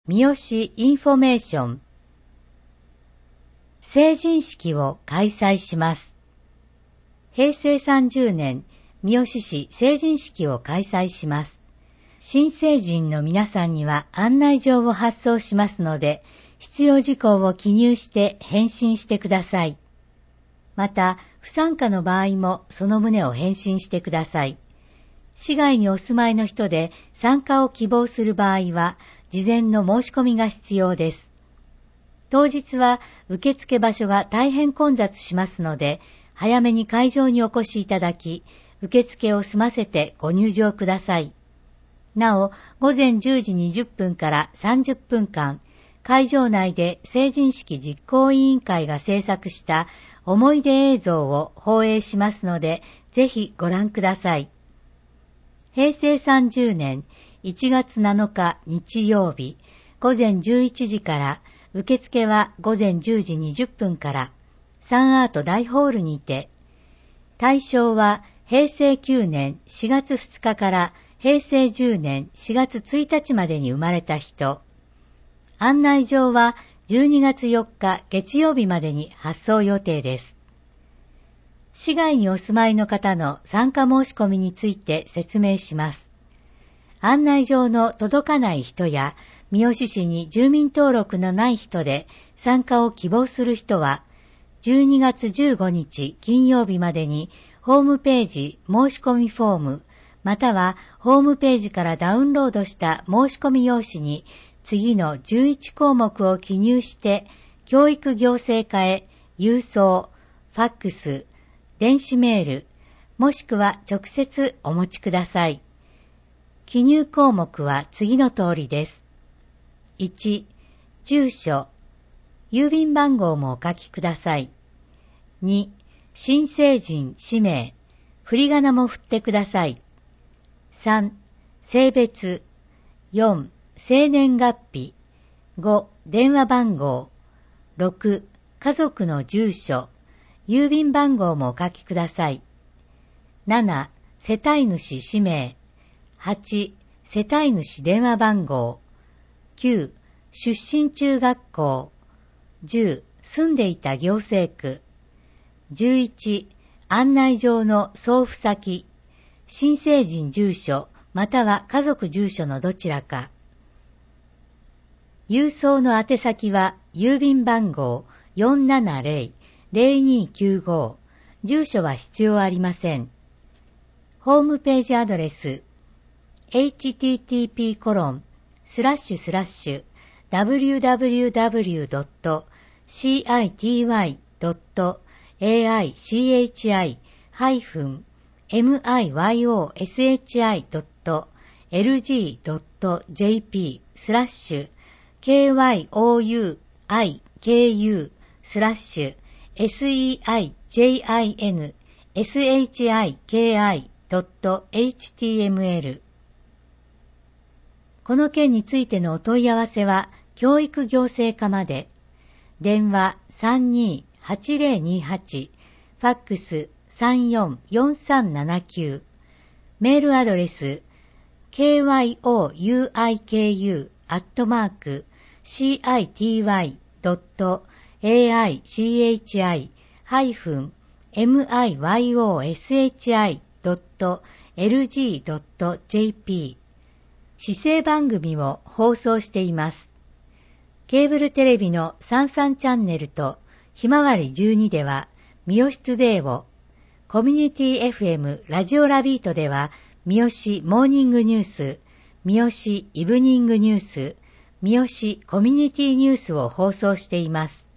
三好インフォメーション成人式を開催します。平成30年、三好市成人式を開催します。新成人の皆さんには案内状を発送しますので、必要事項を記入して返信してください。また、不参加の場合もその旨を返信してください。市外にお住まいの人で参加を希望する場合は、事前の申し込みが必要です。当日は受付場所が大変混雑しますので、早めに会場にお越しいただき、受付を済ませてご入場ください。なお、午前10時20分から30分間、会場内で成人式実行委員会が制作した思い出映像を放映しますので、ぜひご覧ください。平成30年1月7日日曜日、午前11時から、受付は午前10時20分から、サンアート大ホールにて、対象は平成9年4月2日から平成10年4月1日までに生まれた人。案内状は12月4日月曜日までに発送予定です。市外にお住まいの方の参加申し込みについて説明します。案内状の届かない人や、三好市に住民登録のない人で参加を希望する人は、12月15日金曜日までにホームページ申し込みフォーム、またはホームページからダウンロードした申し込み用紙に次の11項目を記入して、教育行政課へ郵送、ファックス、電子メール、もしくは直接お持ちください。記入項目は次の通りです。1、住所、郵便番号もお書きください。2、新成人氏名、振り仮名も振ってください。3、性別。4、生年月日。5、電話番号。6、家族の住所、郵便番号もお書きください。7、世帯主氏名。8、世帯主電話番号。9、出身中学校。10、住んでいた行政区。11、案内状の送付先。新成人住所または家族住所のどちらか。郵送の宛先は郵便番号 470-0295。住所は必要ありません。ホームページアドレス http://www.city.go.jp/kyouseikin.html この件についてのお問い合わせは、教育行政課まで。電話32-8028、ファックス344379、メールアドレス kyoui.city.miyoshi.lg.jp 市政番組を放送しています。ケーブルテレビの33チャンネルとひまわり12では三好トゥデイを、コミュニティ FM ラジオラビートでは三好モーニングニュース、三好イブニングニュース、三好コミュニティニュースを放送しています。